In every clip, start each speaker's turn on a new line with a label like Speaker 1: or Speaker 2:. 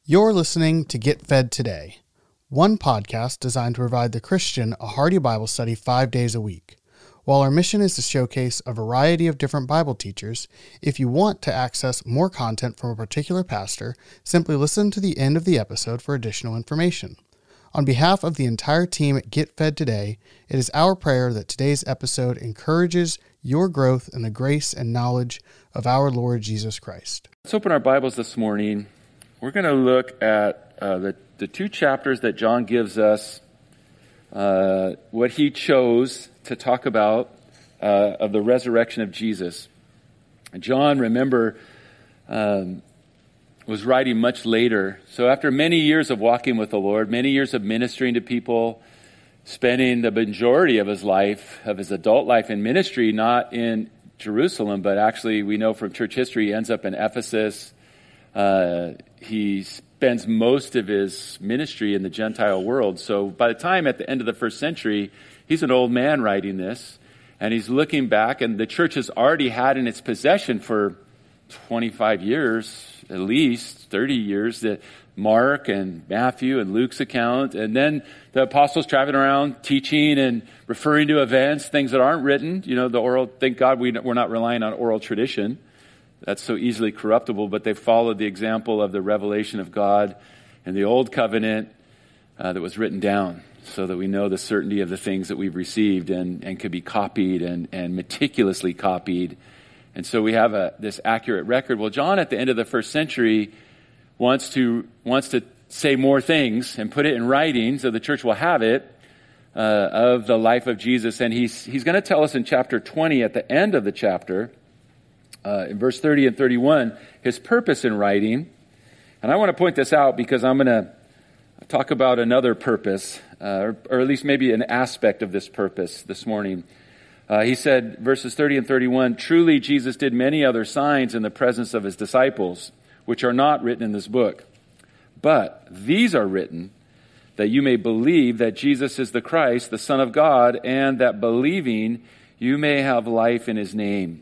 Speaker 1: You're listening to Get Fed Today, one podcast designed to provide the Christian a hearty Bible study 5 days a week. While our mission is to showcase a variety of different Bible teachers, if you want to access more content from a particular pastor, simply listen to the end of the episode for additional information. On behalf of the entire team at Get Fed Today, it is our prayer that today's episode encourages your growth in the grace and knowledge of our Lord Jesus Christ.
Speaker 2: Let's open our Bibles this morning. We're going to look at the two chapters that John gives us, what he chose to talk about of the resurrection of Jesus. John, remember, was writing much later. So after many years of walking with the Lord, many years of ministering to people, spending the majority of his life, of his adult life in ministry, not in Jerusalem, but actually we know from church history he ends up in Ephesus. He spends most of his ministry in the Gentile world. So by the time at the end of the first century, he's an old man writing this, and he's looking back, and the church has already had in its possession for 25 years, at least 30 years, that Mark and Matthew and Luke's account, and then the apostles traveling around teaching and referring to events, things that aren't written. You know, the oral, thank God we're not relying on oral tradition. That's so easily corruptible, but they followed the example of the revelation of God and the old covenant that was written down so that we know the certainty of the things that we've received and could be copied and meticulously copied. And so we have this accurate record. Well, John at the end of the first century wants to say more things and put it in writing so the church will have it of the life of Jesus. And he's going to tell us in chapter 20 at the end of the chapter, in verse 30 and 31, his purpose in writing. And I want to point this out because I'm going to talk about another purpose, or at least maybe an aspect of this purpose this morning. He said, verses 30 and 31, "Truly Jesus did many other signs in the presence of his disciples, which are not written in this book. But these are written that you may believe that Jesus is the Christ, the Son of God, and that believing you may have life in his name."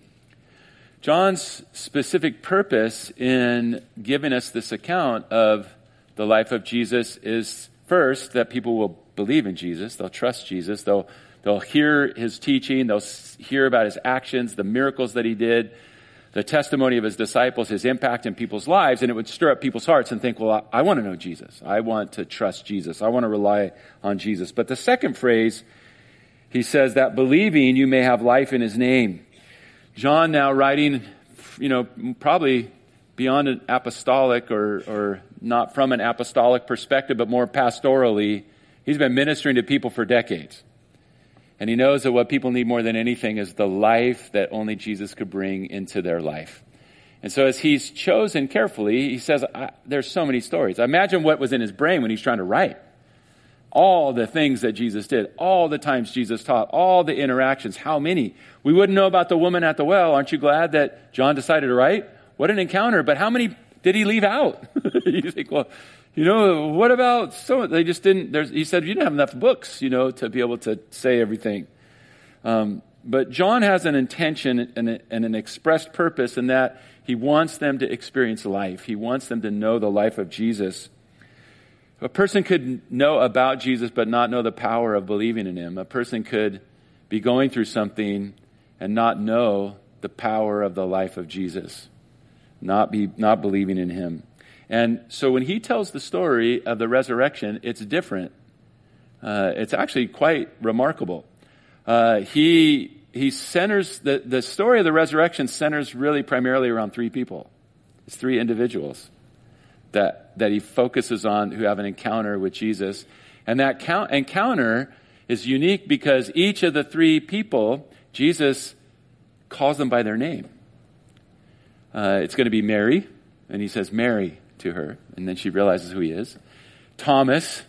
Speaker 2: John's specific purpose in giving us this account of the life of Jesus is first that people will believe in Jesus, they'll trust Jesus, they'll hear his teaching, they'll hear about his actions, the miracles that he did, the testimony of his disciples, his impact in people's lives, and it would stir up people's hearts and think, well, I want to know Jesus. I want to trust Jesus. I want to rely on Jesus. But the second phrase, he says that believing you may have life in his name. John now writing, probably beyond an apostolic or not from an apostolic perspective, but more pastorally, he's been ministering to people for decades. And he knows that what people need more than anything is the life that only Jesus could bring into their life. And so as he's chosen carefully, he says, there's so many stories. Imagine what was in his brain when he's trying to write. All the things that Jesus did, all the times Jesus taught, all the interactions, how many? We wouldn't know about the woman at the well. Aren't you glad that John decided to write? What an encounter. But how many did he leave out? You think, well, what about so? They just didn't. He said you didn't have enough books, to be able to say everything. But John has an intention and an expressed purpose in that he wants them to experience life. He wants them to know the life of Jesus. A person could know about Jesus but not know the power of believing in him. A person could be going through something and not know the power of the life of Jesus, not believing in him. And so when he tells the story of the resurrection, it's different. It's actually quite remarkable. He centers, the story of the resurrection centers really primarily around three people. It's three individuals that he focuses on who have an encounter with Jesus. And that encounter is unique because each of the three people, Jesus calls them by their name. It's going to be Mary, and he says Mary to her, and then she realizes who he is. Thomas,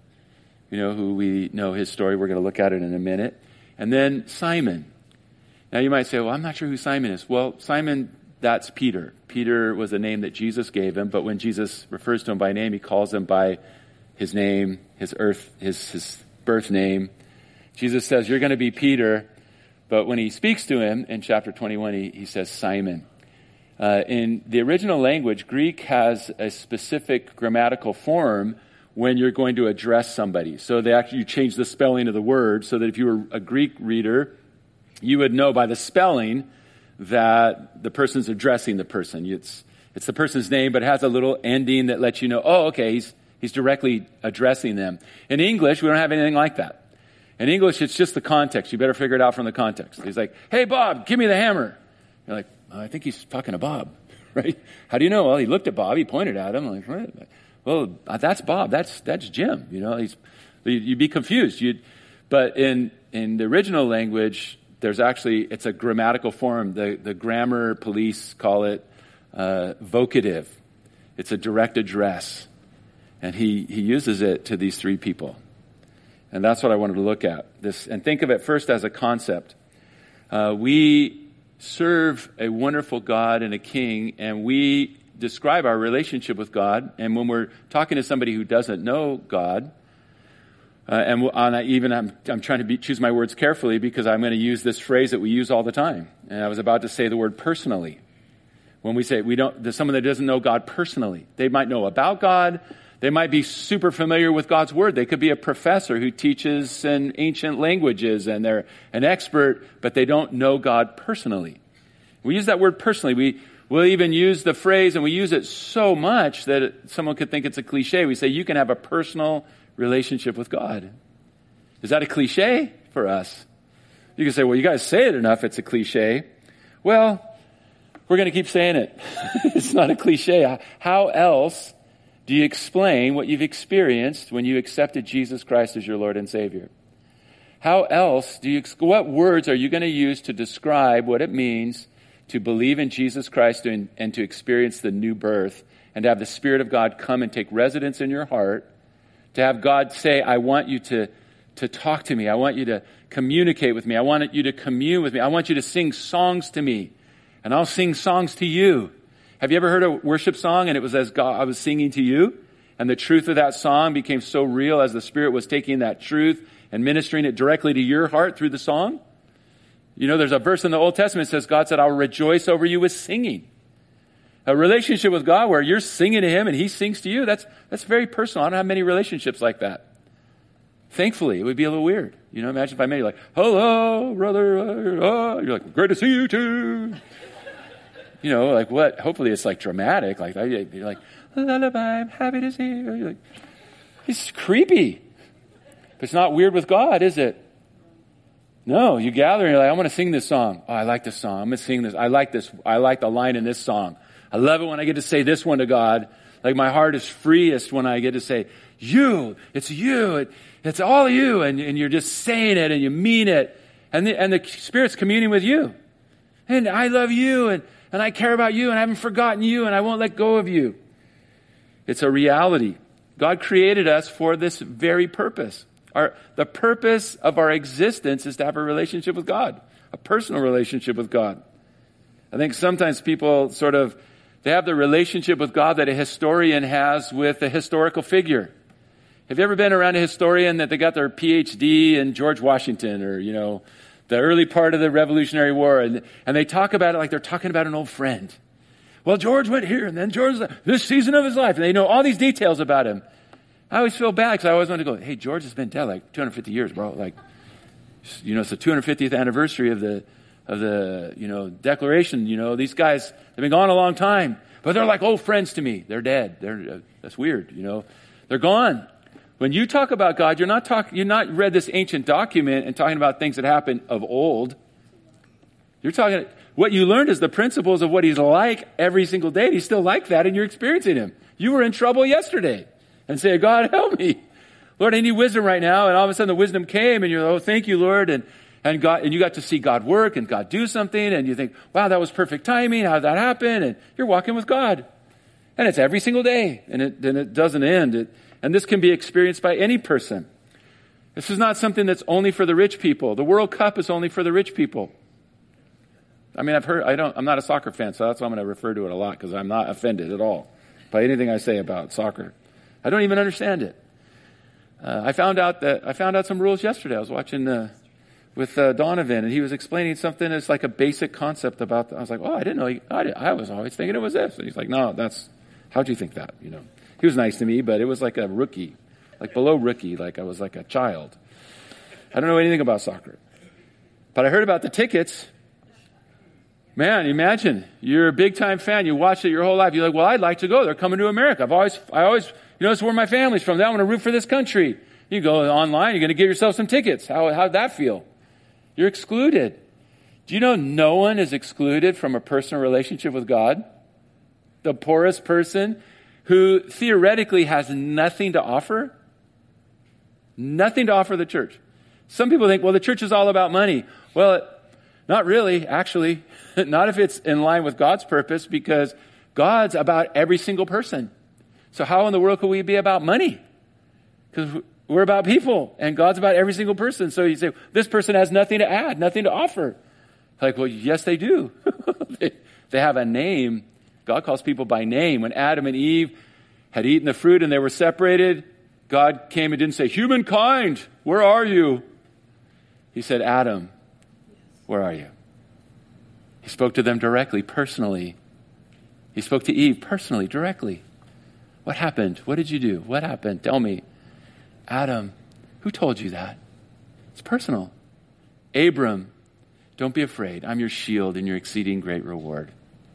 Speaker 2: who we know his story. We're going to look at it in a minute. And then Simon. Now you might say, well, I'm not sure who Simon is. Well, Simon, that's Peter. Peter was a name that Jesus gave him, but when Jesus refers to him by name, he calls him by his name, his birth name. Jesus says, you're going to be Peter, but when he speaks to him in chapter 21, he says Simon. In the original language, Greek has a specific grammatical form when you're going to address somebody. So you change the spelling of the word so that if you were a Greek reader, you would know by the spelling that the person's addressing the person. It's the person's name, but it has a little ending that lets you know, oh, okay, he's directly addressing them. In English, we don't have anything like that. In English, it's just the context. You better figure it out from the context. He's like, hey, Bob, give me the hammer. You're like, I think he's talking to Bob, right? How do you know? Well, he looked at Bob. He pointed at him. I'm like, what? Well, that's Bob. That's Jim. You'd be confused. But in the original language, it's a grammatical form. The grammar police call it vocative. It's a direct address. And he uses it to these three people. And that's what I wanted to look at. And think of it first as a concept. We serve a wonderful God and a King, and we describe our relationship with God. And when we're talking to somebody who doesn't know God, I'm trying to choose my words carefully because I'm going to use this phrase that we use all the time. And I was about to say the word personally. When we say there's someone that doesn't know God personally, they might know about God. They might be super familiar with God's word. They could be a professor who teaches in ancient languages and they're an expert, but they don't know God personally. We use that word personally. We'll even use the phrase, and we use it so much that someone could think it's a cliche. We say you can have a personal relationship with God. Is that a cliche for us? You can say, well, you guys say it enough, it's a cliche. Well, we're going to keep saying it. It's not a cliche. How else do you explain what you've experienced when you accepted Jesus Christ as your Lord and Savior? How else what words are you going to use to describe what it means to believe in Jesus Christ and to experience the new birth and to have the Spirit of God come and take residence in your heart, to have God say, I want you to talk to me. I want you to communicate with me. I want you to commune with me. I want you to sing songs to me, and I'll sing songs to you. Have you ever heard a worship song and it was as God, I was singing to you, and the truth of that song became so real as the Spirit was taking that truth and ministering it directly to your heart through the song? You know, there's a verse in the Old Testament that says, God said, I'll rejoice over you with singing. A relationship with God where you're singing to Him and He sings to you, that's very personal. I don't have many relationships like that. Thankfully, it would be a little weird. You know, imagine if I made you like, hello, brother. Oh. You're like, great to see you too. You know, like what? Hopefully it's like dramatic. Like you're like, lullaby, I'm happy to see you. You're like, it's creepy. But it's not weird with God, is it? No, you gather and you're like, I want to sing this song. Oh, I like this song. I'm going to sing this. I like this. I like the line in this song. I love it when I get to say this one to God. Like my heart is freest when I get to say, you, it's you, it's all you. And you're just saying it and you mean it. And the Spirit's communing with you. And I love you and I care about you and I haven't forgotten you and I won't let go of you. It's a reality. God created us for this very purpose. The purpose of our existence is to have a relationship with God, a personal relationship with God. I think sometimes people they have the relationship with God that a historian has with a historical figure. Have you ever been around a historian that they got their PhD in George Washington or, the early part of the Revolutionary War, and they talk about it like they're talking about an old friend. Well, George went here, and then George, this season of his life, and they know all these details about him. I always feel bad because I always want to go, hey, George has been dead like 250 years, bro. Like, it's the 250th anniversary of the Declaration. These guys have been gone a long time, but they're like old friends to me. They're dead. That's weird. They're gone. When you talk about God, you're not read this ancient document and talking about things that happened of old. You're talking, what you learned is the principles of what He's like every single day. He's still like that, and you're experiencing Him. You were in trouble yesterday. And say, God, help me. Lord, I need wisdom right now. And all of a sudden the wisdom came and you're like, oh, thank you, Lord. And you got to see God work and God do something. And you think, wow, that was perfect timing. How did that happen? And you're walking with God. And it's every single day. And it doesn't end. And this can be experienced by any person. This is not something that's only for the rich people. The World Cup is only for the rich people. I mean, I'm not a soccer fan, so that's why I'm going to refer to it a lot because I'm not offended at all by anything I say about soccer. I don't even understand it. I found out some rules yesterday. I was watching with Donovan, and he was explaining something that's like a basic concept about. I was like, oh, I didn't know. I was always thinking it was this. And he's like, no, how'd you think that? He was nice to me, but it was like a rookie, like below rookie, like I was like a child. I don't know anything about soccer, but I heard about the tickets. Man, imagine you're a big time fan. You watched it your whole life. You're like, well, I'd like to go. They're coming to America. I always, it's where my family's from. I want to root for this country. You go online. You're going to give yourself some tickets. How'd that feel? You're excluded. Do you know no one is excluded from a personal relationship with God? The poorest person who theoretically has nothing to offer. Nothing to offer the church. Some people think, well, the church is all about money. Well, not really, actually. Not if it's in line with God's purpose, because God's about every single person. So how in the world could we be about money? Because we're about people, and God's about every single person. So you say, this person has nothing to add, nothing to offer. Like, well, yes, they do. They have a name. God calls people by name. When Adam and Eve had eaten the fruit and they were separated, God came and didn't say, humankind, where are you? He said, Adam, where are you? He spoke to them directly, personally. He spoke to Eve personally, directly. What happened? What did you do? What happened? Tell me. Adam, who told you that? It's personal. Abram, don't be afraid. I'm your shield and your exceeding great reward.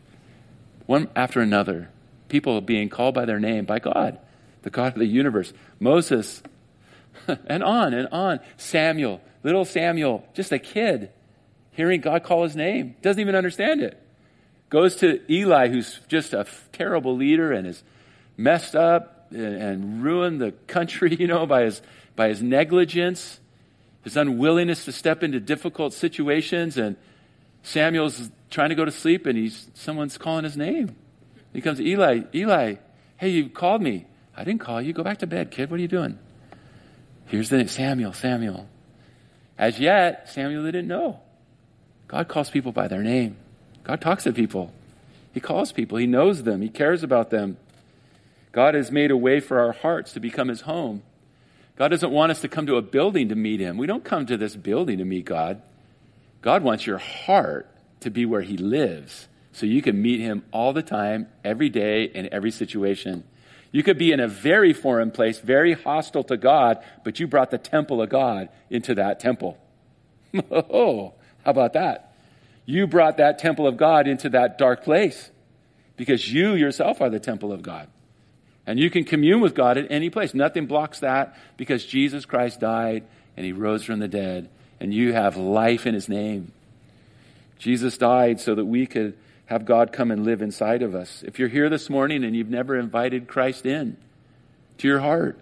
Speaker 2: One after another, people being called by their name, by God, the God of the universe. Moses, and on and on. Samuel, little Samuel, just a kid, hearing God call his name. Doesn't even understand it. Goes to Eli, who's just a terrible leader and is messed up and ruined the country, by his negligence, his unwillingness to step into difficult situations. And Samuel's trying to go to sleep, and someone's calling his name. He comes to Eli. Eli, hey, you called me. I didn't call you. Go back to bed, kid. What are you doing? Here's the name, Samuel. As yet, Samuel didn't know. God calls people by their name. God talks to people. He calls people. He knows them. He cares about them. God has made a way for our hearts to become his home. God doesn't want us to come to a building to meet him. We don't come to this building to meet God. God wants your heart to be where he lives, so you can meet him all the time, every day, in every situation. You could be in a very foreign place, very hostile to God, but you brought the temple of God into that temple. Oh, how about that? You brought that temple of God into that dark place because you yourself are the temple of God. And you can commune with God at any place. Nothing blocks that because Jesus Christ died and he rose from the dead, and you have life in his name. Jesus died so that we could have God come and live inside of us. If you're here this morning and you've never invited Christ in to your heart,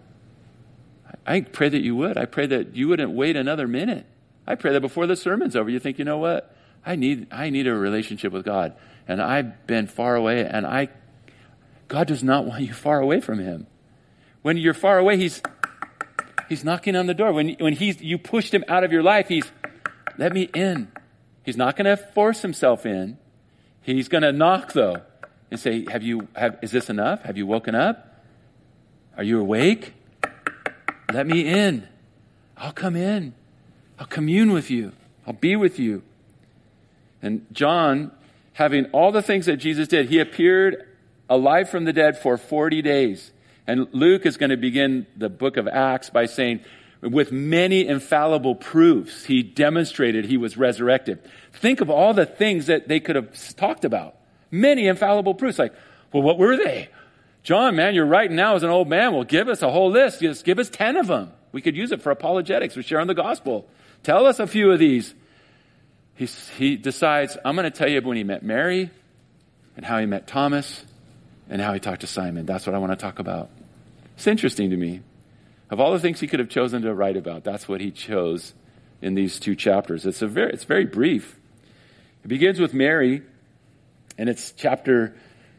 Speaker 2: I pray that you would. I pray that you wouldn't wait another minute. I pray that before the sermon's over, you think, you know what? I need a relationship with God. And I've been far away, and God does not want you far away from him. When you're far away, he's knocking on the door. When you pushed him out of your life, let me in. He's not going to force himself in. He's going to knock, though, and say, is this enough? Have you woken up? Are you awake? Let me in. I'll come in. I'll commune with you. I'll be with you. And John, having all the things that Jesus did, he appeared alive from the dead for 40 days. And Luke is going to begin the book of Acts by saying, with many infallible proofs, he demonstrated he was resurrected. Think of all the things that they could have talked about. Many infallible proofs. Like, well, what were they? John, man, you're writing now as an old man. Well, give us a whole list. Just give us 10 of them. We could use it for apologetics. We're sharing the gospel. Tell us a few of these. He decides, I'm going to tell you when he met Mary and how he met Thomas and how he talked to Simon. That's what I want to talk about. It's interesting to me. Of all the things he could have chosen to write about, that's what he chose in these two chapters. It's very brief. It begins with Mary, and it's chapter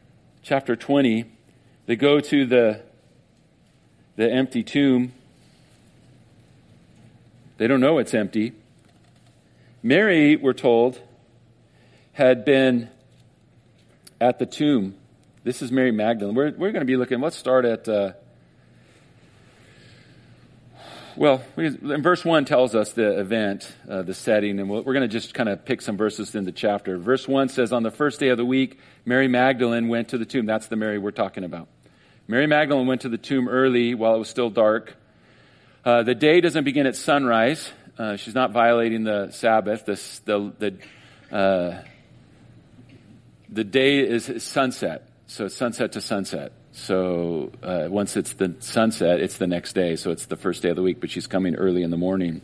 Speaker 2: 20. They go to the empty tomb. They don't know it's empty. Mary, we're told, had been at the tomb. This is Mary Magdalene. We're going to be looking, let's start at Well, in verse 1 tells us the event, the setting, and we're going to just kind of pick some verses in the chapter. Verse 1 says, on the first day of the week, Mary Magdalene went to the tomb. That's the Mary we're talking about. Mary Magdalene went to the tomb early while it was still dark. The day doesn't begin at sunrise. She's not violating the Sabbath. The day is sunset. So it's sunset to sunset. So once it's the sunset, it's the next day. So it's the first day of the week, but she's coming early in the morning.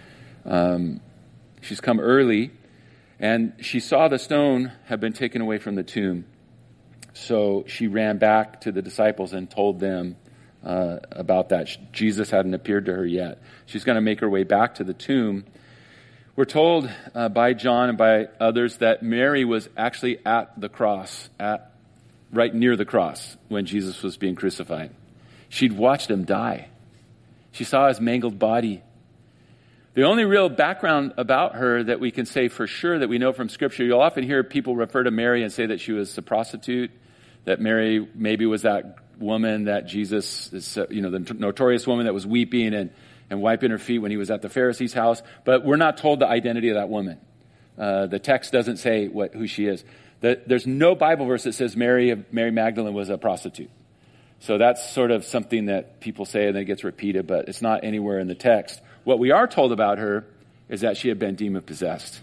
Speaker 2: She's come early, and she saw the stone had been taken away from the tomb. So she ran back to the disciples and told them about that. Jesus hadn't appeared to her yet. She's going to make her way back to the tomb. We're told by John and by others that Mary was actually at the cross, right near the cross when Jesus was being crucified. She'd watched him die. She saw his mangled body. The only real background about her that we can say for sure that we know from Scripture, you'll often hear people refer to Mary and say that she was a prostitute, that Mary maybe was that woman that Jesus, the notorious woman that was weeping and wiping her feet when he was at the Pharisee's house. But we're not told the identity of that woman. The text doesn't say who she is. There's no Bible verse that says Mary Magdalene was a prostitute. So that's sort of something that people say and then it gets repeated, but it's not anywhere in the text. What we are told about her is that she had been demon-possessed.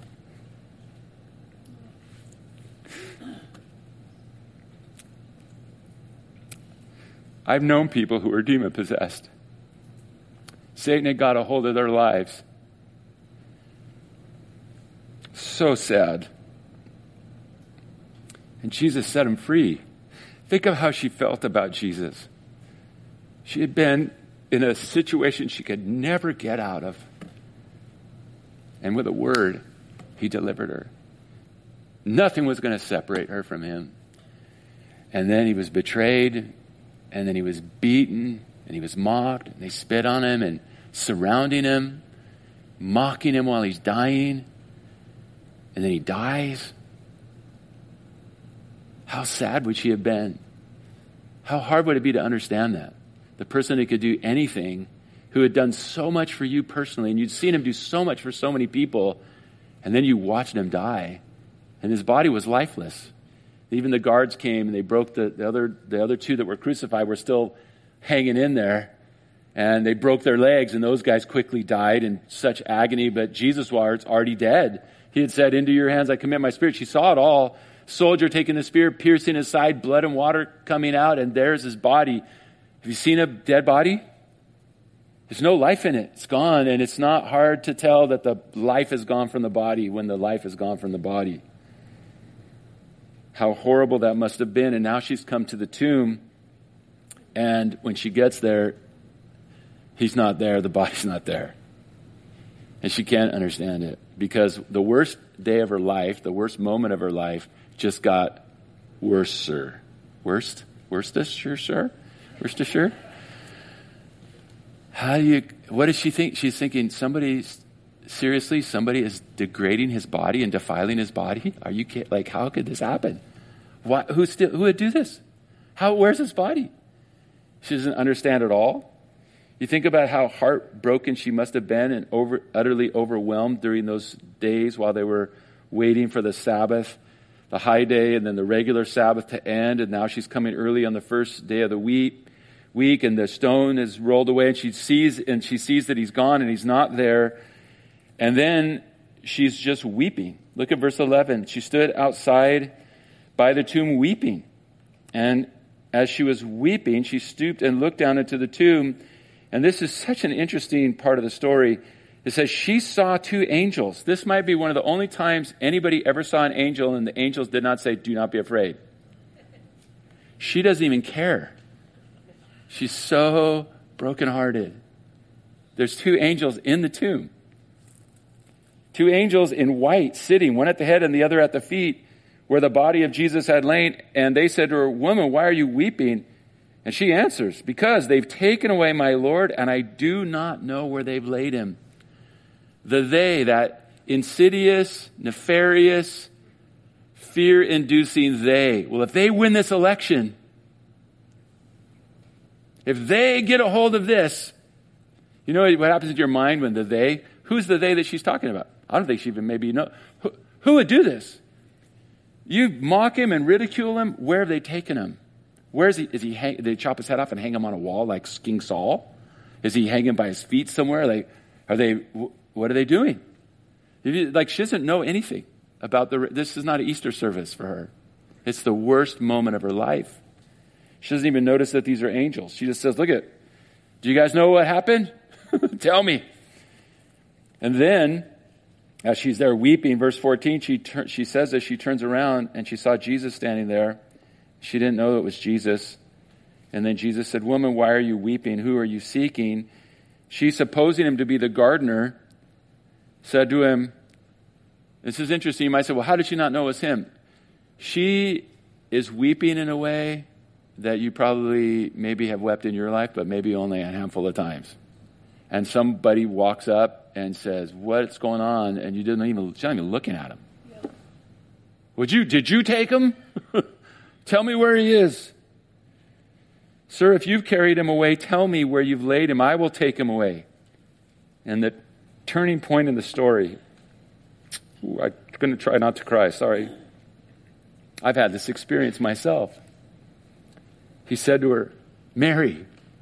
Speaker 2: I've known people who were demon-possessed. Satan had got a hold of their lives. So sad. And Jesus set him free. Think of how she felt about Jesus. She had been in a situation she could never get out of. And with a word, he delivered her. Nothing was going to separate her from him. And then he was betrayed, and then he was beaten, and he was mocked, and they spit on him and surrounding him, mocking him while he's dying. And then he dies. How sad would she have been? How hard would it be to understand that? The person who could do anything, who had done so much for you personally, and you'd seen him do so much for so many people, and then you watched him die, and his body was lifeless. Even the guards came, and they broke the other two that were crucified were still hanging in there, and they broke their legs, and those guys quickly died in such agony, but Jesus was already dead. He had said, "Into your hands I commit my spirit." She saw it all. Soldier taking the spear, piercing his side, blood and water coming out, and there's his body. Have you seen a dead body? There's no life in it. It's gone, and it's not hard to tell that the life is gone from the body when the life is gone from the body. How horrible that must have been, and now she's come to the tomb, and when she gets there, he's not there, the body's not there. And she can't understand it, because the worst day of her life, the worst moment of her life, just got worser. Worcestershire? What does she think? She's thinking somebody is degrading his body and defiling his body? Are you kidding? Like, how could this happen? Who would do this? Where's his body? She doesn't understand at all. You think about how heartbroken she must have been and utterly overwhelmed during those days while they were waiting for the Sabbath, the high day, and then the regular Sabbath to end. And now she's coming early on the first day of the week, and the stone is rolled away, and she sees that he's gone and he's not there. And then she's just weeping. Look at verse 11. She stood outside by the tomb weeping. And as she was weeping, she stooped and looked down into the tomb. And this is such an interesting part of the story. It says she saw two angels. This might be one of the only times anybody ever saw an angel and the angels did not say, "Do not be afraid." She doesn't even care. She's so brokenhearted. There's two angels in the tomb. Two angels in white sitting, one at the head and the other at the feet, where the body of Jesus had lain. And they said to her, "Woman, why are you weeping?" And she answers, "Because they've taken away my Lord, and I do not know where they've laid him." That insidious, nefarious, fear-inducing they. Well, if they win this election, if they get a hold of this, You know what happens in your mind when the they? Who's the they that she's talking about? I don't think she even maybe know. Who would do this? You mock him and ridicule him. Where have they taken him? Where is he? They chop his head off and hang him on a wall like King Saul? Is he hanging by his feet somewhere? What are they doing? She doesn't know anything about this is not an Easter service for her. It's the worst moment of her life. She doesn't even notice that these are angels. She just says, do you guys know what happened? Tell me. And then, as she's there weeping, verse 14, she says that she turns around and she saw Jesus standing there. She didn't know it was Jesus. And then Jesus said, "Woman, why are you weeping? Who are you seeking?" She, supposing him to be the gardener, said to him, this is interesting. You might say, well, how did she not know it was him? She is weeping in a way that you probably maybe have wept in your life, but maybe only a handful of times. And somebody walks up and says, what's going on? And she's not even looking at him. Yeah. Did you take him? Tell me where he is. Sir, if you've carried him away, tell me where you've laid him. I will take him away. And the turning point in the story, I'm going to try not to cry, sorry. I've had this experience myself. He said to her, Mary.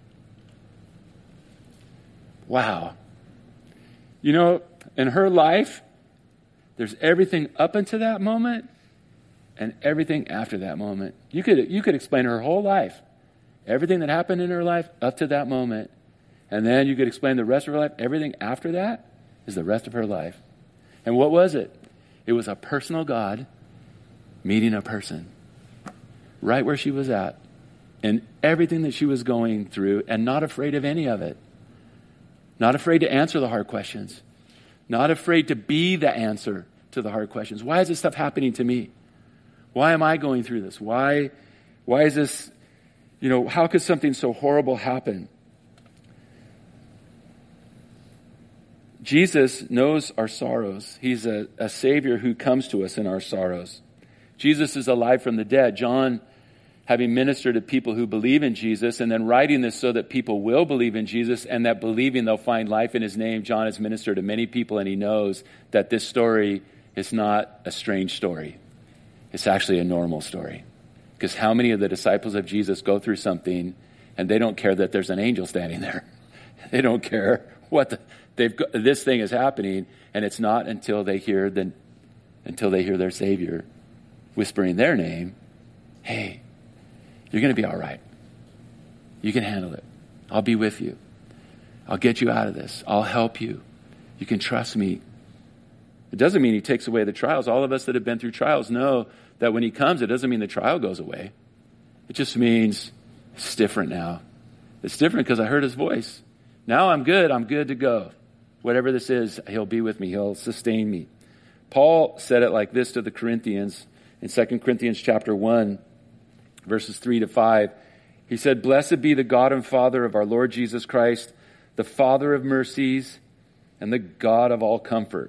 Speaker 2: Wow. You know, in her life, there's everything up until that moment and everything after that moment. You could explain her whole life. Everything that happened in her life up to that moment. And then you could explain the rest of her life. Everything after that is the rest of her life. And what was it? It was a personal God meeting a person right where she was at and everything that she was going through and not afraid of any of it. Not afraid to answer the hard questions. Not afraid to be the answer to the hard questions. Why is this stuff happening to me? Why am I going through this? Why is this, how could something so horrible happen? Jesus knows our sorrows. He's a Savior who comes to us in our sorrows. Jesus is alive from the dead. John, having ministered to people who believe in Jesus and then writing this so that people will believe in Jesus and that believing they'll find life in his name, John has ministered to many people and he knows that this story is not a strange story. It's actually a normal story. Because how many of the disciples of Jesus go through something and they don't care that there's an angel standing there? They don't care this thing is happening, and it's not until they hear their Savior whispering their name, hey, you're going to be all right. You can handle it. I'll be with you. I'll get you out of this. I'll help you. You can trust me. It doesn't mean he takes away the trials. All of us that have been through trials know that when he comes, it doesn't mean the trial goes away. It just means it's different now. It's different because I heard his voice. Now I'm good. I'm good to go. Whatever this is, he'll be with me. He'll sustain me. Paul said it like this to the Corinthians in 2 Corinthians chapter 1, verses 3-5. He said, "Blessed be the God and Father of our Lord Jesus Christ, the Father of mercies and the God of all comfort."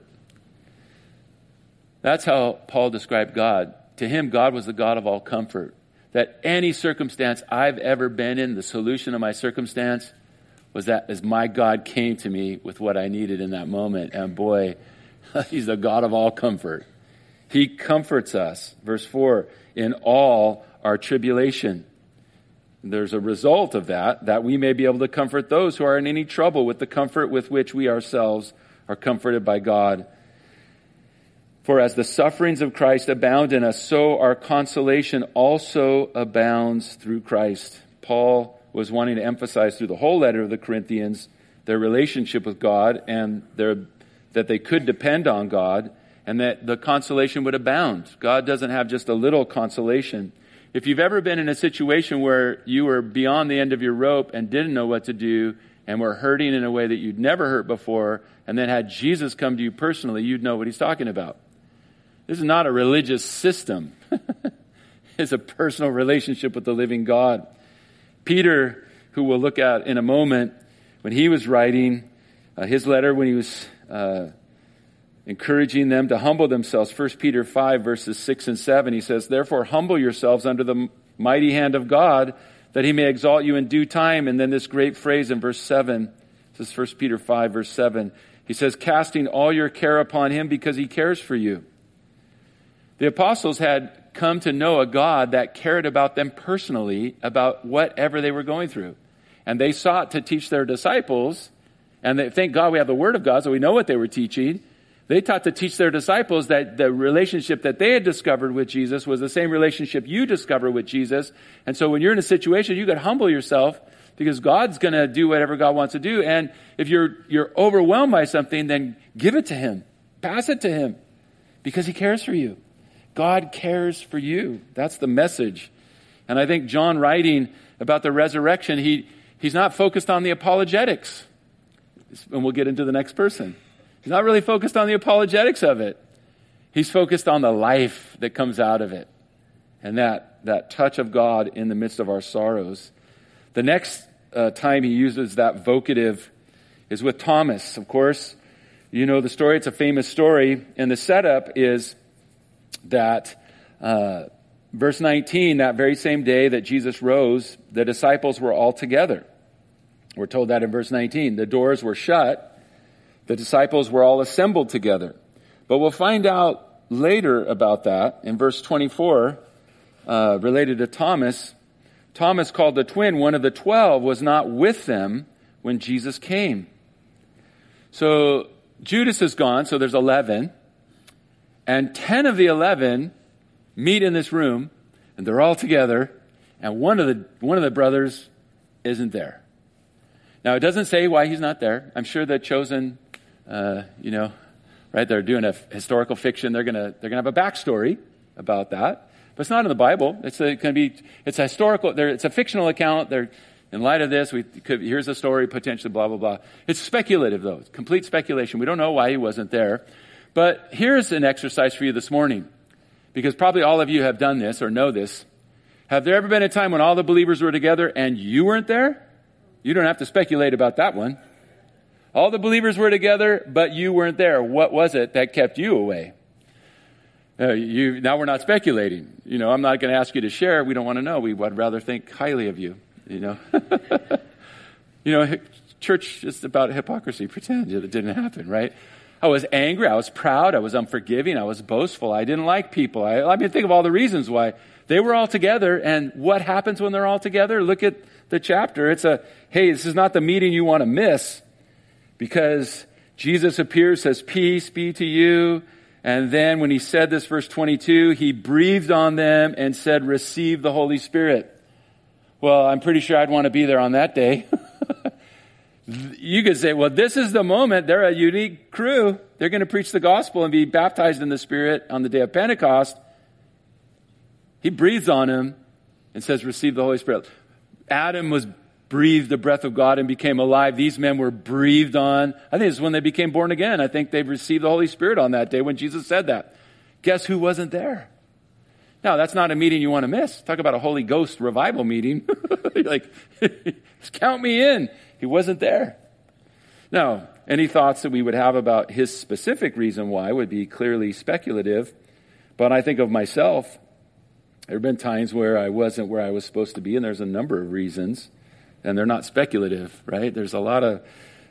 Speaker 2: That's how Paul described God. To him, God was the God of all comfort. That any circumstance I've ever been in, the solution of my circumstance was that as my God came to me with what I needed in that moment. And boy, he's the God of all comfort. He comforts us. Verse 4, in all our tribulation. There's a result of that we may be able to comfort those who are in any trouble with the comfort with which we ourselves are comforted by God. For as the sufferings of Christ abound in us, so our consolation also abounds through Christ. Paul was wanting to emphasize through the whole letter of the Corinthians their relationship with God and that they could depend on God and that the consolation would abound. God doesn't have just a little consolation. If you've ever been in a situation where you were beyond the end of your rope and didn't know what to do and were hurting in a way that you'd never hurt before and then had Jesus come to you personally, you'd know what he's talking about. This is not a religious system. It's a personal relationship with the living God. Peter, who we'll look at in a moment, when he was writing his letter, when he was encouraging them to humble themselves, 1 Peter 5, verses 6 and 7, he says, "Therefore humble yourselves under the mighty hand of God, that he may exalt you in due time." And then this great phrase in verse 7, This is 1 Peter 5, verse 7. He says, casting all your care upon him because he cares for you. The apostles had come to know a God that cared about them personally, about whatever they were going through. And they sought to teach their disciples, and thank God we have the Word of God, so we know what they were teaching. They taught to teach their disciples that the relationship that they had discovered with Jesus was the same relationship you discover with Jesus. And so when you're in a situation, you got to humble yourself, because God's going to do whatever God wants to do. And if you're overwhelmed by something, then give it to him. Pass it to him, because he cares for you. God cares for you. That's the message. And I think John, writing about the resurrection, he's not focused on the apologetics. And we'll get into the next person. He's not really focused on the apologetics of it. He's focused on the life that comes out of it, and that touch of God in the midst of our sorrows. The next time he uses that vocative is with Thomas. Of course, you know the story. It's a famous story. And the setup is that verse 19, that very same day that Jesus rose, the disciples were all together. We're told that in verse 19. The doors were shut. The disciples were all assembled together. But we'll find out later about that in verse 24, related to Thomas. Thomas, called the twin, one of the 12, was not with them when Jesus came. So Judas is gone, so there's 11. And 10 of the 11 meet in this room, and they're all together, and one of the brothers isn't there. Now, it doesn't say why he's not there. I'm sure the chosen, right, they're doing a historical fiction. They're gonna have a backstory about that. But it's not in the Bible. It's a historical, it's a fictional account. In light of this, here's a story, potentially blah, blah, blah. It's speculative, though. It's complete speculation. We don't know why he wasn't there. But here's an exercise for you this morning, because probably all of you have done this or know this. Have there ever been a time when all the believers were together and you weren't there? You don't have to speculate about that one. All the believers were together, but you weren't there. What was it that kept you away? Now we're not speculating. I'm not going to ask you to share. We don't want to know. We would rather think highly of you. Church is about hypocrisy. Pretend it didn't happen, right? I was angry. I was proud. I was unforgiving. I was boastful. I didn't like people. I mean, think of all the reasons why. They were all together, and what happens when they're all together? Look at the chapter. Hey, this is not the meeting you want to miss, because Jesus appears, says, peace be to you. And then when he said this, verse 22, he breathed on them and said, receive the Holy Spirit. Well, I'm pretty sure I'd want to be there on that day. You could say, well, this is the moment. They're a unique crew. They're going to preach the gospel and be baptized in the Spirit on the day of Pentecost. He breathes on him and says, receive the Holy Spirit. Adam was breathed the breath of God and became alive. These men were breathed on. I think it's when they became born again. I think they've received the Holy Spirit on that day when Jesus said that. Guess who wasn't there? Now, that's not a meeting you want to miss. Talk about a Holy Ghost revival meeting. You're like, count me in. He wasn't there. Now, any thoughts that we would have about his specific reason why would be clearly speculative. But I think of myself. There have been times where I wasn't where I was supposed to be, and there's a number of reasons. And they're not speculative, right? There's a lot of,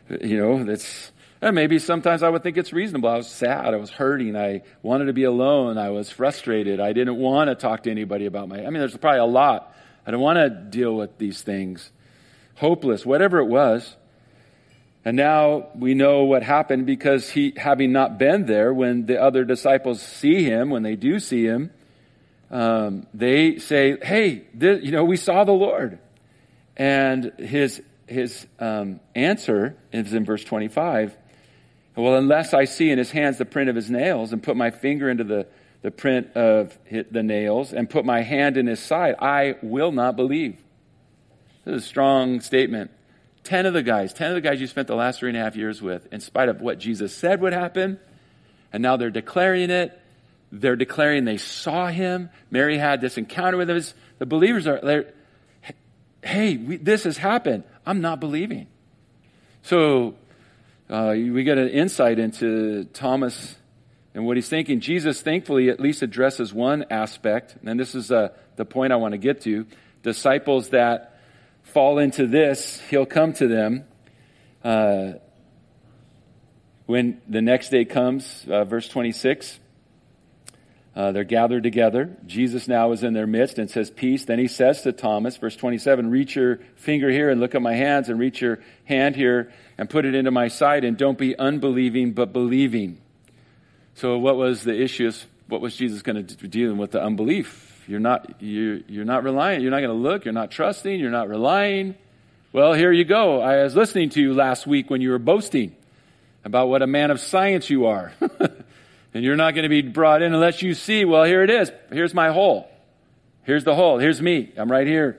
Speaker 2: maybe sometimes I would think it's reasonable. I was sad. I was hurting. I wanted to be alone. I was frustrated. I didn't want to talk to anybody about there's probably a lot. I don't want to deal with these things. Hopeless, whatever it was. And now we know what happened, because he, having not been there, when the other disciples see him, when they do see him, they say, hey, we saw the Lord. And his answer is in verse 25. Well, unless I see in his hands the print of his nails, and put my finger into the print of the nails, and put my hand in his side, I will not believe. This is a strong statement. 10 of the guys you spent the last 3.5 years with, in spite of what Jesus said would happen, and now they're declaring it. They're declaring they saw him. Mary had this encounter with him. The believers are, hey, this has happened. I'm not believing. So we get an insight into Thomas and what he's thinking. Jesus, thankfully, at least addresses one aspect, and this is the point I want to get to. Disciples that fall into this, he'll come to them. When the next day comes, verse 26, they're gathered together. Jesus now is in their midst and says, peace. Then he says to Thomas, verse 27, reach your finger here and look at my hands, and reach your hand here and put it into my side, and don't be unbelieving, but believing. So what was the issue? What was Jesus going to do dealing with the unbelief? You're not relying. You're not going to look. You're not trusting. You're not relying. Well, here you go. I was listening to you last week when you were boasting about what a man of science you are. And you're not going to be brought in unless you see, well, here it is. Here's my hole. Here's the hole. Here's me. I'm right here.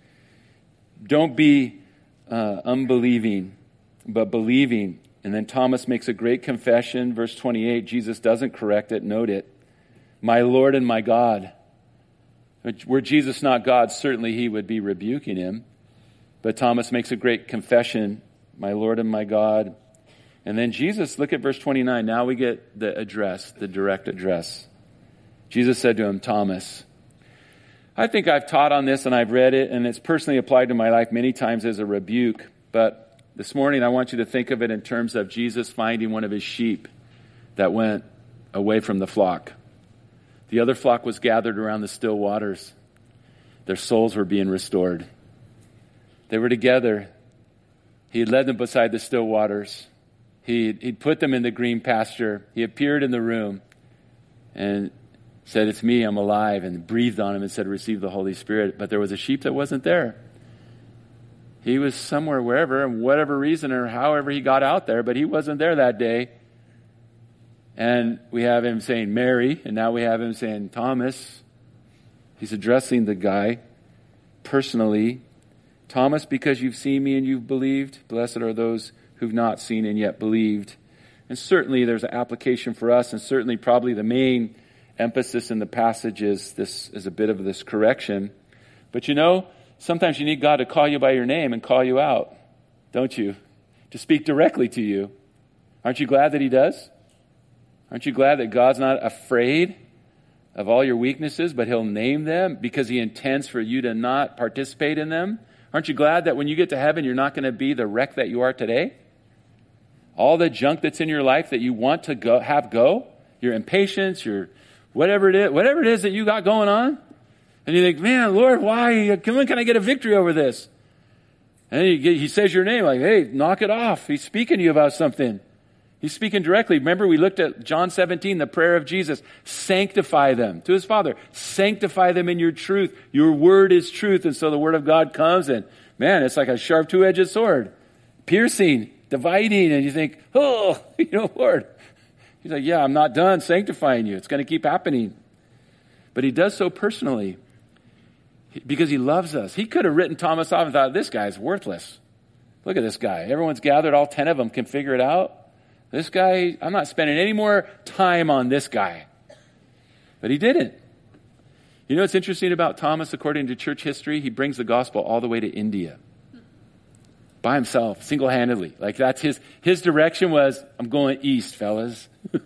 Speaker 2: Don't be unbelieving, but believing. And then Thomas makes a great confession. Verse 28, Jesus doesn't correct it. Note it. My Lord and my God. Were Jesus not God, certainly he would be rebuking him. But Thomas makes a great confession. My Lord and my God. And then Jesus, look at verse 29. Now we get the address, the direct address. Jesus said to him, Thomas, I think I've taught on this and I've read it, and it's personally applied to my life many times as a rebuke. But this morning I want you to think of it in terms of Jesus finding one of his sheep that went away from the flock. The other flock was gathered around the still waters. Their souls were being restored. They were together. He had led them beside the still waters. He'd put them in the green pasture. He appeared in the room and said, it's me, I'm alive, and breathed on him and said, receive the Holy Spirit. But there was a sheep that wasn't there. He was somewhere, wherever, and whatever reason or however he got out there, but he wasn't there that day. And we have him saying Mary, and now we have him saying Thomas. He's addressing the guy personally. Thomas, because you've seen me and you've believed, blessed are those who've not seen and yet believed. And certainly there's an application for us, and certainly probably the main emphasis in the passage is a bit of this correction. But sometimes you need God to call you by your name and call you out, don't you? To speak directly to you. Aren't you glad that he does? Aren't you glad that God's not afraid of all your weaknesses, but he'll name them because he intends for you to not participate in them? Aren't you glad that when you get to heaven, you're not going to be the wreck that you are today? All the junk that's in your life that you want to go, your impatience, your whatever it is that you got going on, and you think, man, Lord, why? When can I get a victory over this? And he says your name, like, hey, knock it off. He's speaking to you about something. He's speaking directly. Remember, we looked at John 17, the prayer of Jesus. Sanctify them to his Father. Sanctify them in your truth. Your word is truth. And so the word of God comes, and man, it's like a sharp two-edged sword, piercing, dividing, and you think, oh, Lord. He's like, yeah, I'm not done sanctifying you. It's going to keep happening. But he does so personally because he loves us. He could have written Thomas off and thought, this guy's worthless. Look at this guy. Everyone's gathered. All 10 of them can figure it out. This guy, I'm not spending any more time on this guy. But he didn't. You know what's interesting about Thomas, according to church history? He brings the gospel all the way to India. By himself, single-handedly. Like that's his direction was, I'm going east, fellas.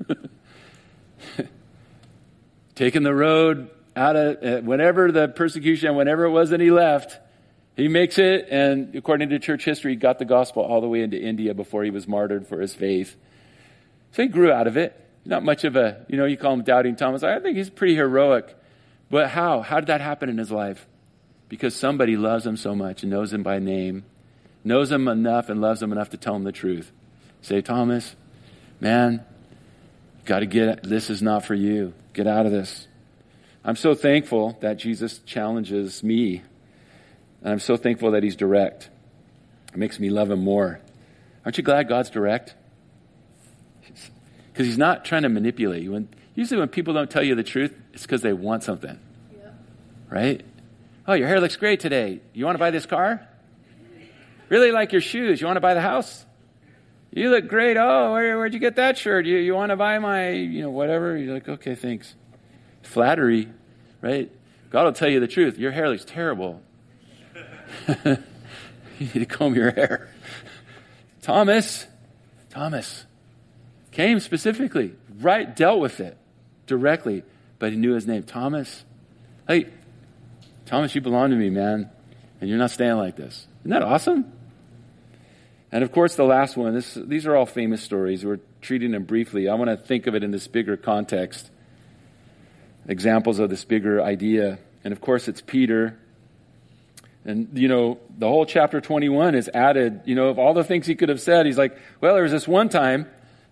Speaker 2: Taking the road out of, whenever the persecution, whenever it was that he left, he makes it, and according to church history, he got the gospel all the way into India before he was martyred for his faith. So he grew out of it. Not much of a, you call him Doubting Thomas. I think he's pretty heroic. But how? How did that happen in his life? Because somebody loves him so much and knows him by name, knows him enough and loves him enough to tell him the truth. Say, Thomas, man, got to this is not for you. Get out of this. I'm so thankful that Jesus challenges me. And I'm so thankful that he's direct. It makes me love him more. Aren't you glad God's direct? Because he's not trying to manipulate you. Usually when people don't tell you the truth, it's because they want something. Yeah. Right? Oh, your hair looks great today. You want to buy this car? Really like your shoes. You want to buy the house? You look great. Oh, where'd you get that shirt? You want to buy my, whatever? You're like, okay, thanks. Flattery, right? God will tell you the truth. Your hair looks terrible. You need to comb your hair. Thomas came specifically, right, dealt with it directly, but he knew his name. Thomas, hey, Thomas, you belong to me, man, and you're not staying like this. Isn't that awesome? And of course, the last one, these are all famous stories. We're treating them briefly. I want to think of it in this bigger context. Examples of this bigger idea. And of course, it's Peter. And, the whole chapter 21 is added, of all the things he could have said. He's like, well, there was this one time.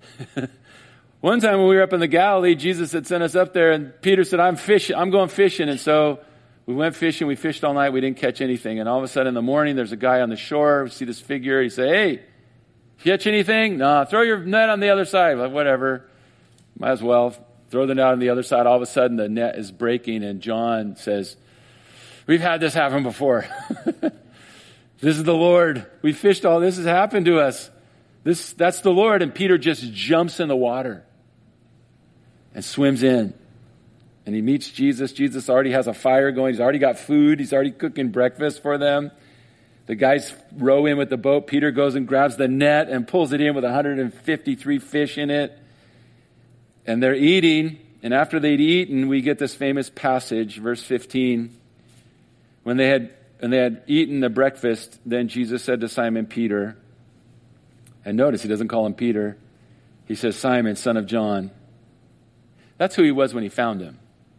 Speaker 2: One time when we were up in the Galilee, Jesus had sent us up there, and Peter said, I'm going fishing. And so we went fishing. We fished all night. We didn't catch anything. And all of a sudden in the morning, there's a guy on the shore. We see this figure. He said, hey, catch anything? No, throw your net on the other side. Like, whatever. Might as well throw the net on the other side. All of a sudden, the net is breaking, and John says, we've had this happen before. This is the Lord. We fished all this has happened to us. That's the Lord. And Peter just jumps in the water and swims in. And he meets Jesus. Jesus already has a fire going. He's already got food. He's already cooking breakfast for them. The guys row in with the boat. Peter goes and grabs the net and pulls it in with 153 fish in it. And they're eating. And after they'd eaten, we get this famous passage, verse 15. When they had eaten the breakfast, then Jesus said to Simon Peter, and notice he doesn't call him Peter. He says, Simon, son of John. That's who he was when he found him.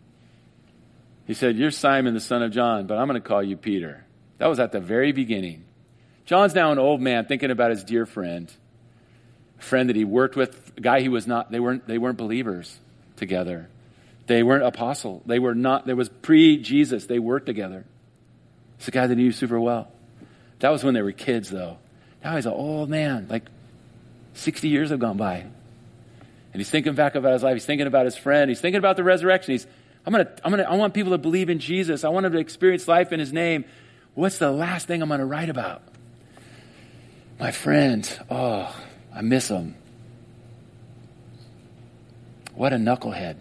Speaker 2: He said, you're Simon, the son of John, but I'm going to call you Peter. That was at the very beginning. John's now an old man thinking about his dear friend, a friend that he worked with, a guy he was not, they weren't believers together. They weren't apostle. They were not, there was pre-Jesus. They worked together. It's a guy that he knew super well. That was when they were kids, though. Now he's an old man, like 60 years have gone by. And he's thinking back about his life. He's thinking about his friend. He's thinking about the resurrection. I want people to believe in Jesus. I want them to experience life in his name. What's the last thing I'm going to write about? My friend. Oh, I miss him. What a knucklehead.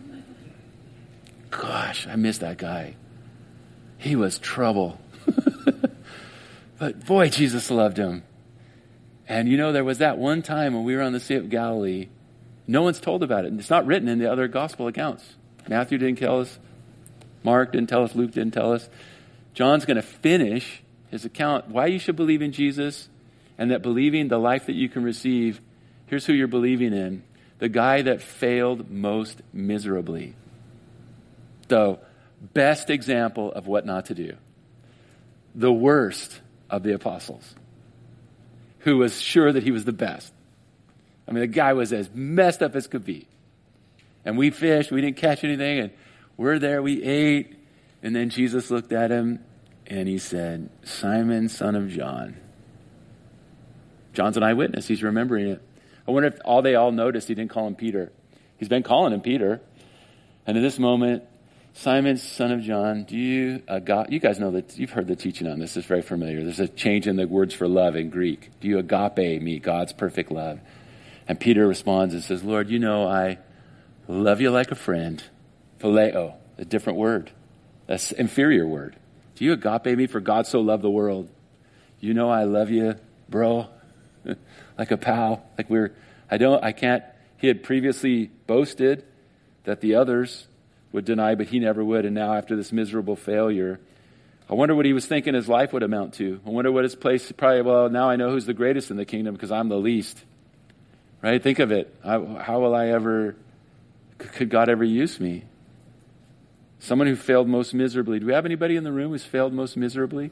Speaker 2: Gosh, I miss that guy. He was trouble. But boy, Jesus loved him. And there was that one time when we were on the Sea of Galilee. No one's told about it. It's not written in the other gospel accounts. Matthew didn't tell us. Mark didn't tell us. Luke didn't tell us. John's going to finish his account why you should believe in Jesus, and that believing the life that you can receive, here's who you're believing in. The guy that failed most miserably. The best example of what not to do. The worst of the apostles. Who was sure that he was the best. I mean, the guy was as messed up as could be. And we fished, we didn't catch anything, and we're there, we ate. And then Jesus looked at him, and he said, Simon, son of John. John's an eyewitness. He's remembering it. I wonder if they all noticed he didn't call him Peter. He's been calling him Peter. And in this moment, Simon, son of John, you guys know that you've heard the teaching on this. It's very familiar. There's a change in the words for love in Greek. Do you agape me, God's perfect love? And Peter responds and says, Lord, I love you like a friend. Phileo, a different word. That's an inferior word. Do you agape me, for God so loved the world? I love you, bro, like a pal. He had previously boasted that the others would deny, but he never would. And now after this miserable failure, I wonder what he was thinking his life would amount to. I wonder what his place, probably, now I know who's the greatest in the kingdom because I'm the least. Right? Think of it. Could God ever use me? Someone who failed most miserably. Do we have anybody in the room who's failed most miserably?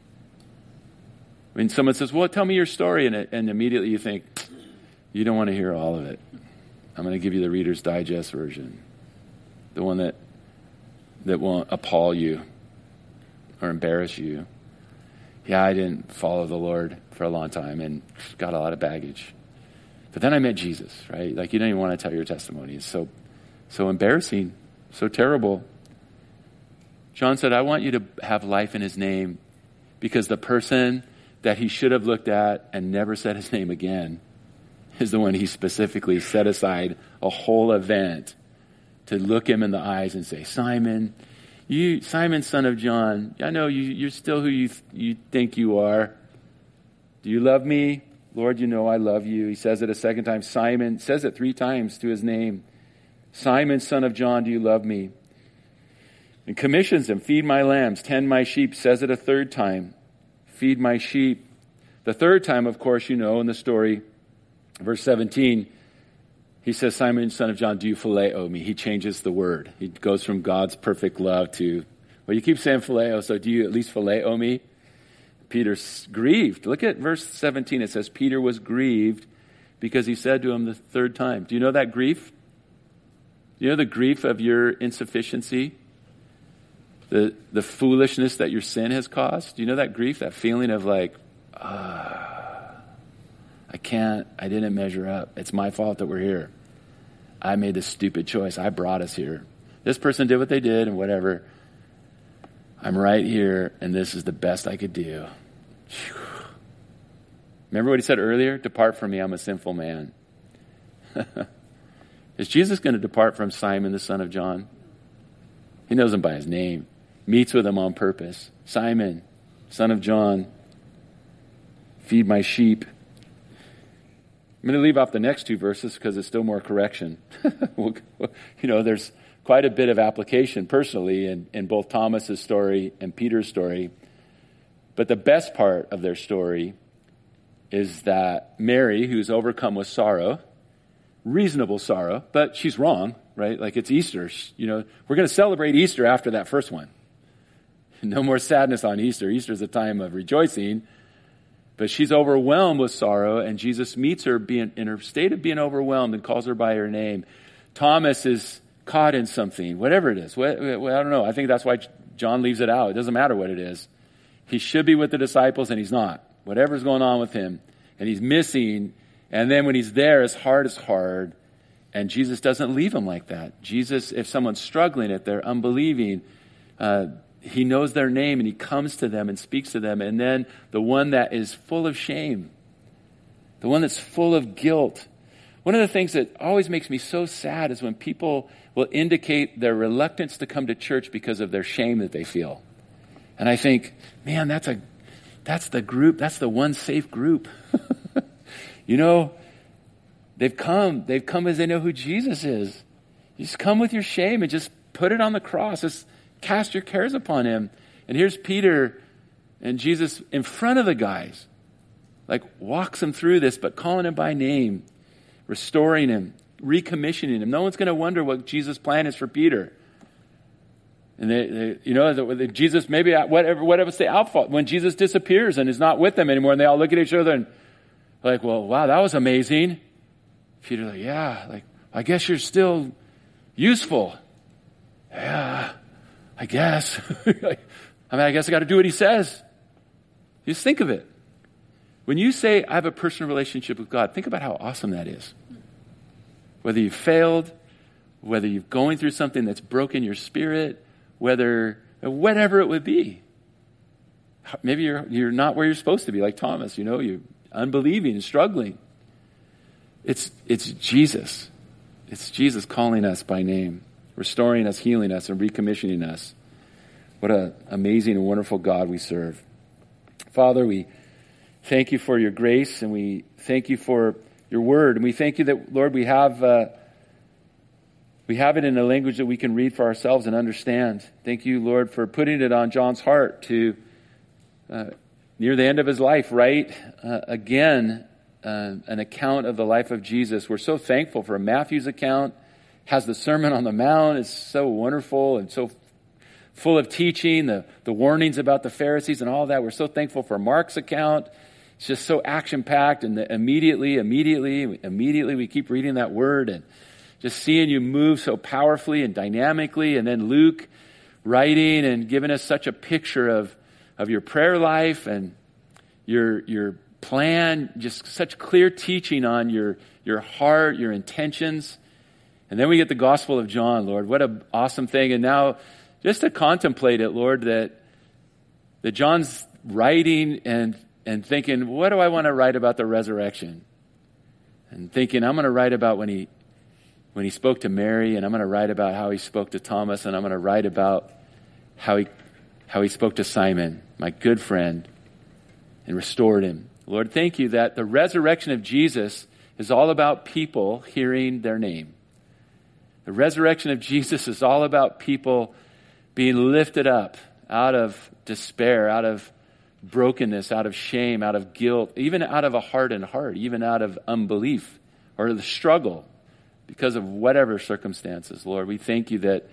Speaker 2: I mean, someone says, well, tell me your story. And immediately you think, you don't want to hear all of it. I'm going to give you the Reader's Digest version. The one that won't appall you or embarrass you. Yeah, I didn't follow the Lord for a long time and got a lot of baggage. But then I met Jesus, right? Like, you don't even want to tell your testimony. It's so embarrassing, so terrible. John said, I want you to have life in his name, because the person that he should have looked at and never said his name again is the one he specifically set aside a whole event to look him in the eyes and say, Simon, son of John, I know you're still who you think you are. Do you love me? Lord, I love you. He says it a second time. Simon, says it 3 times to his name. Simon, son of John, do you love me? And commissions him, feed my lambs, tend my sheep, says it a 3rd time. Feed my sheep. The third time, of course, in the story, verse 17, he says, Simon, son of John, do you phileo me? He changes the word. He goes from God's perfect love to, well, you keep saying phileo, so do you at least phileo me? Peter's grieved. Look at verse 17. It says, Peter was grieved because he said to him the third time. Do you know that grief? Do you know the grief of your insufficiency? The foolishness that your sin has caused? Do you know that grief? That feeling of like, I didn't measure up. It's my fault that we're here. I made this stupid choice. I brought us here. This person did what they did and whatever. I'm right here and this is the best I could do. Whew. Remember what he said earlier? Depart from me, I'm a sinful man. Is Jesus going to depart from Simon, the son of John? He knows him by his name. Meets with him on purpose. Simon, son of John, feed my sheep. I'm going to leave off the next two verses because it's still more correction. There's quite a bit of application personally in both Thomas's story and Peter's story. But the best part of their story is that Mary, who's overcome with sorrow, reasonable sorrow, but she's wrong, right? Like it's Easter. We're going to celebrate Easter after that first one. No more sadness on Easter. Easter is a time of rejoicing. But she's overwhelmed with sorrow, and Jesus meets her in her state of being overwhelmed and calls her by her name. Thomas is caught in something, whatever it is. I don't know. I think that's why John leaves it out. It doesn't matter what it is. He should be with the disciples, and he's not. Whatever's going on with him, and he's missing. And then when he's there, his heart is hard, and Jesus doesn't leave him like that. Jesus, if someone's struggling, if they're unbelieving, he knows their name and he comes to them and speaks to them. And then the one that is full of shame, the one that's full of guilt. One of the things that always makes me so sad is when people will indicate their reluctance to come to church because of their shame that they feel. And I think, man, that's the group, that's the one safe group. They've come as they know who Jesus is. You just come with your shame and just put it on the cross. Just cast your cares upon him. And here's Peter and Jesus in front of the guys, like walks them through this, but calling him by name, restoring him, recommissioning him. No one's going to wonder what Jesus' plan is for Peter. And Jesus, maybe whatever it's the outfall, when Jesus disappears and is not with them anymore, and they all look at each other and like, well, wow, that was amazing. Peter's like, yeah, like, I guess you're still useful. Yeah, I guess. I guess I got to do what he says. Just think of it. When you say, I have a personal relationship with God, think about how awesome that is. Whether you've failed, whether you're going through something that's broken your spirit, whatever it would be. Maybe you're not where you're supposed to be, like Thomas, you're unbelieving and struggling. It's Jesus. It's Jesus calling us by name, restoring us, healing us, and recommissioning us. What an amazing and wonderful God we serve. Father, we thank you for your grace, and we thank you for your word. And we thank you that, Lord, we have it in a language that we can read for ourselves and understand. Thank you, Lord, for putting it on John's heart to, near the end of his life, write again an account of the life of Jesus. We're so thankful for Matthew's account. Has the Sermon on the Mount. It's so wonderful and so full of teaching, the warnings about the Pharisees and all that. We're so thankful for Mark's account. It's just so action-packed, and immediately we keep reading that word and just seeing you move so powerfully and dynamically. And then Luke writing and giving us such a picture of your prayer life and your plan, just such clear teaching on your heart, your intentions. And then we get the Gospel of John, Lord. What an awesome thing. And now just to contemplate it, Lord, that John's writing and thinking, what do I want to write about the resurrection? And thinking, I'm going to write about when he spoke to Mary, and I'm going to write about how he spoke to Thomas, and I'm going to write about how he spoke to Simon, my good friend, and restored him. Lord, thank you that the resurrection of Jesus is all about people hearing their name. The resurrection of Jesus is all about people being lifted up out of despair, out of brokenness, out of shame, out of guilt, even out of a hardened heart, even out of unbelief or the struggle because of whatever circumstances, Lord. We thank you that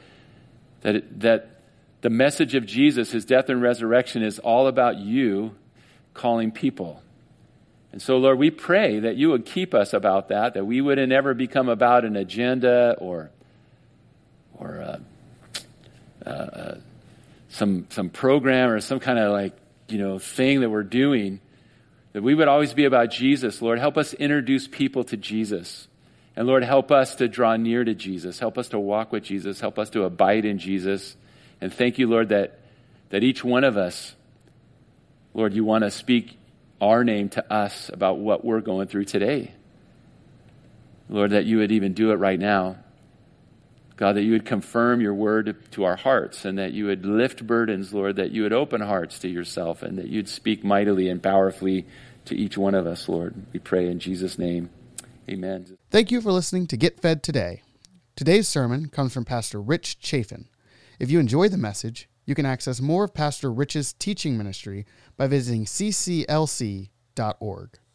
Speaker 2: the message of Jesus, his death and resurrection, is all about you calling people. And so, Lord, we pray that you would keep us about that we wouldn't ever become about an agenda or some program or some kind of thing that we're doing, that we would always be about Jesus. Lord, help us introduce people to Jesus. And Lord, help us to draw near to Jesus. Help us to walk with Jesus. Help us to abide in Jesus. And thank you, Lord, that each one of us, Lord, you want to speak our name to us about what we're going through today. Lord, that you would even do it right now. God, that you would confirm your word to our hearts and that you would lift burdens, Lord, that you would open hearts to yourself and that you'd speak mightily and powerfully to each one of us, Lord. We pray in Jesus' name. Amen.
Speaker 1: Thank you for listening to Get Fed Today. Today's sermon comes from Pastor Rich Chafin. If you enjoy the message, you can access more of Pastor Rich's teaching ministry by visiting cclc.org.